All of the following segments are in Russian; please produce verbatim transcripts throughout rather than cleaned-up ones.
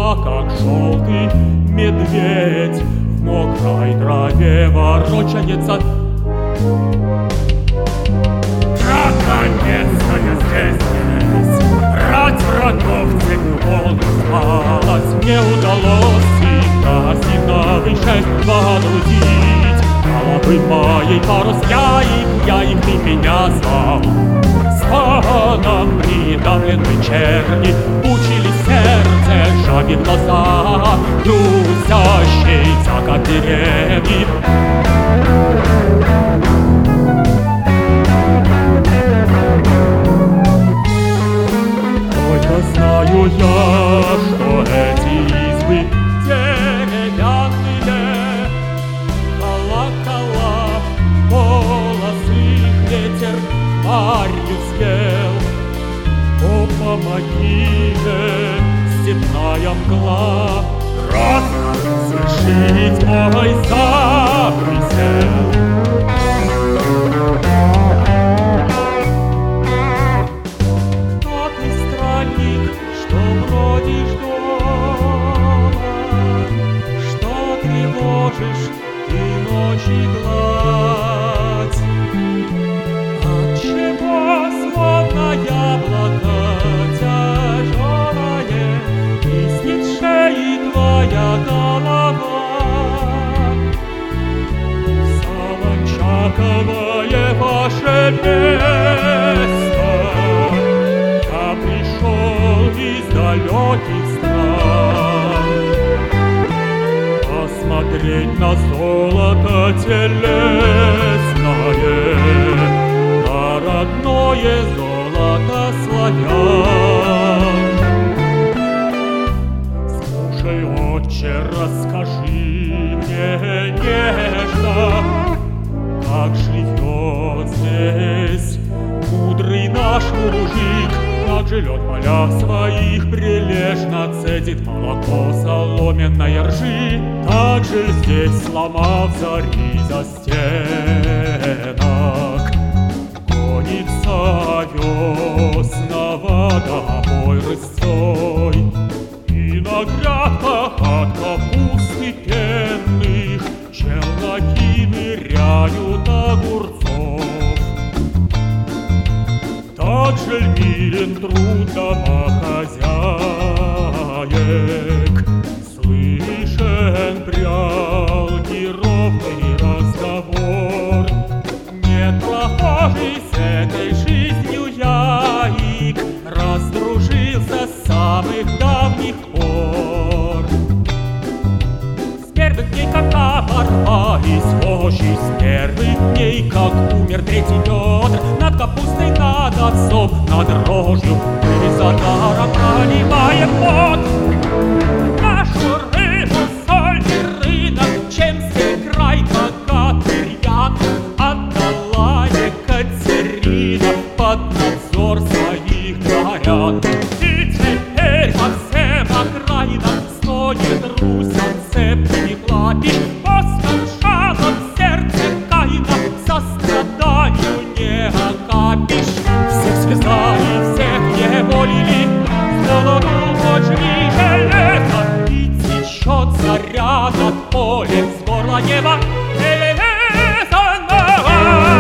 А как желтый медведь в мокрой траве ворочается. Наконец-то я здесь, рать врагов цепь полносталась. Мне удалось всегда сильно выше водрузить головы моей парус. Я их, я их, ты меня звал. Звоном придавленной черни учили сердце жабе в глаза, грузящейся, как деревни. Только знаю я, что эти избы деревянные, колокола, волосы ветер марью съел. О, помоги мне, степная мгла, красно свершить мой замысел. А ты странник, что бродишь дома, что тревожишь ты ночи гладь. Отчего словно яблоко тяжелое виснет в шее твоя голова? Солончаковое ваше место, я пришел из далеких стран посмотреть на золото телесное, на родное золото славян. Слушай, отче, расскажи мне нежно, как живет здесь мудрый наш мужик, как живет, поля своих прилежно цедит молоко соломенной ржи. Так же здесь, сломав зари за стенок, гонится весного домой рысцой. И на грядках от капусты пенных челноки ныряют огурцов. Так же мирен труд домохозяек, слышен прялки ровный разговор. Нет прохожий с этой жизнью яик, раздружился с самых давних пор. С первых дней, как оборвались вожжи, с первых дней, как умер третий Петр, над капустой, над отцом, над дрожью мы за даром проливаем пот. Нашу рыбу, соль и рынок, чем сей край богатый ряд, отдала Екатерина под надзор своих дворян. И теперь по всем окраинам стонет Русь от цепи платить. Постоншало в сердце Каина, состраданию не окапишь. Всех связали, всех неволили, золоту почли железо, и течет заря над полем с горла неба перерезанного.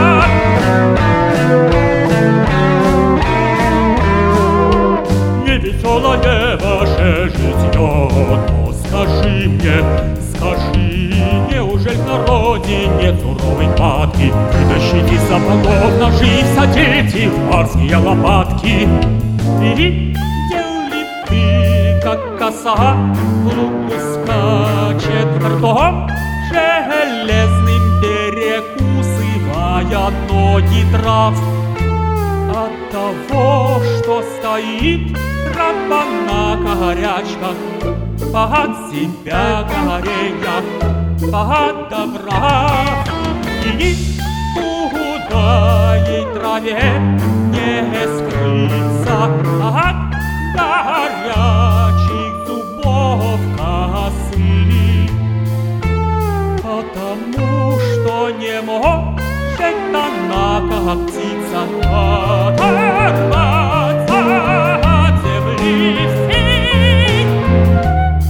Невеселое ваше житье, но скажи мне, скажи, неужели в народе нет суровой хватки? Вытащите сапогов, ножи, садите в барские лопатки. Видел ли ты, как коса в луку скачет ртом, железным перекусывая ноги трав? От того, что стоит тропа на горячках, под себя горенья, под добра. И худой траве не скрыться от горячих зубов косы, потому что не может она, как птица, оторваться от земли всей.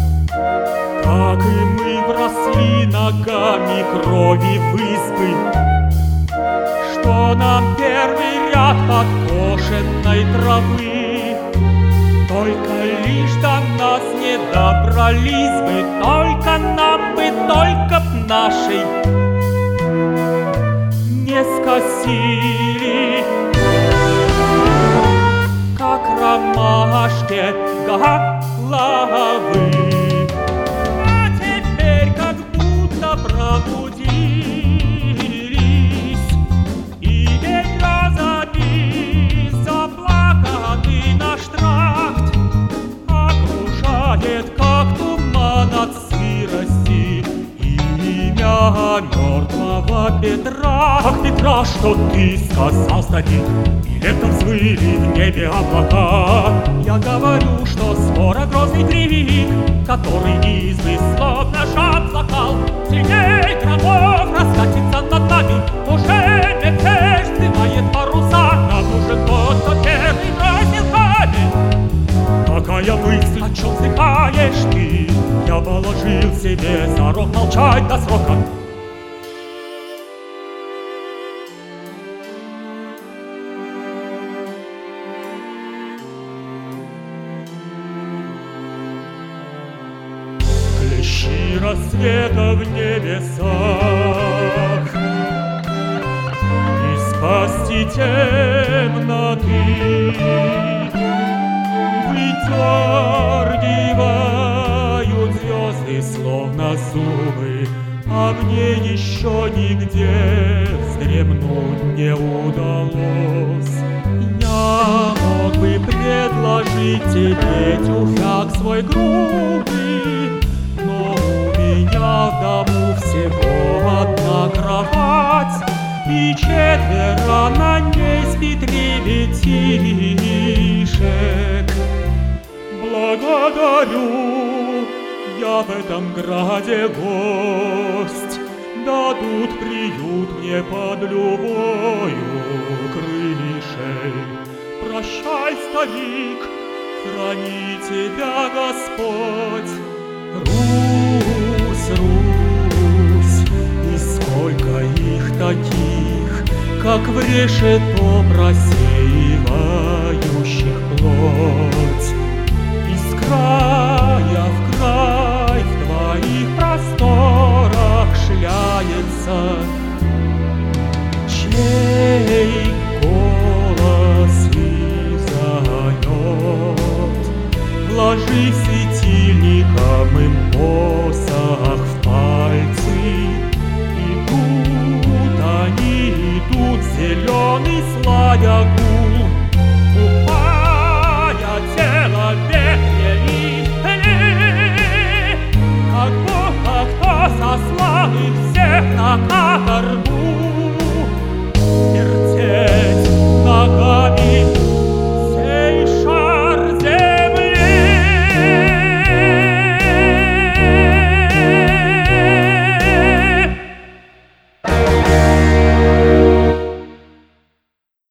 травы. Только лишь до нас не добрались бы, только нам бы, только б нашей не скосили, как ромашке головы. А теперь как будто пробудились, и березами заплаканный наш тракт окружает, как туман от сырости, имя мертвого Петра. Ах, Петра, что ты сказал, старик, и летом взвыли в небе облака. Я говорю, что скоро грозный крик, который избы словно жаб закал, сильней громов раскатится над нами. Уже мятеж вздымает паруса, нам нужен тот, кто первый бросил камень. Какая мысль, о чем вздыхаешь ты? Я положил себе за рог молчать до срока. Клещи рассвета в небесах, не спасти темноты, выдергивают звезды, словно зубы, а мне еще нигде вздремнуть не удалось. Я мог бы предложить тебе тюфяк свой грубый, но у меня в дому всего одна кровать, и четверо на ней спит ребятишек. Благодарю, я в этом граде гость, дадут приют мне под любою крышей. Прощай, старик, храни тебя Господь. Русь, Русь, и сколько их таких, как в решето просеивающих плоть. Из края в край в твоих просторах шляется, чей голос издает. Вложи светильником им посох в пальцы, идут они, идут зеленый сладя гул, купая тело в ветре лилий, как будто кто сослал их всех на каторгу.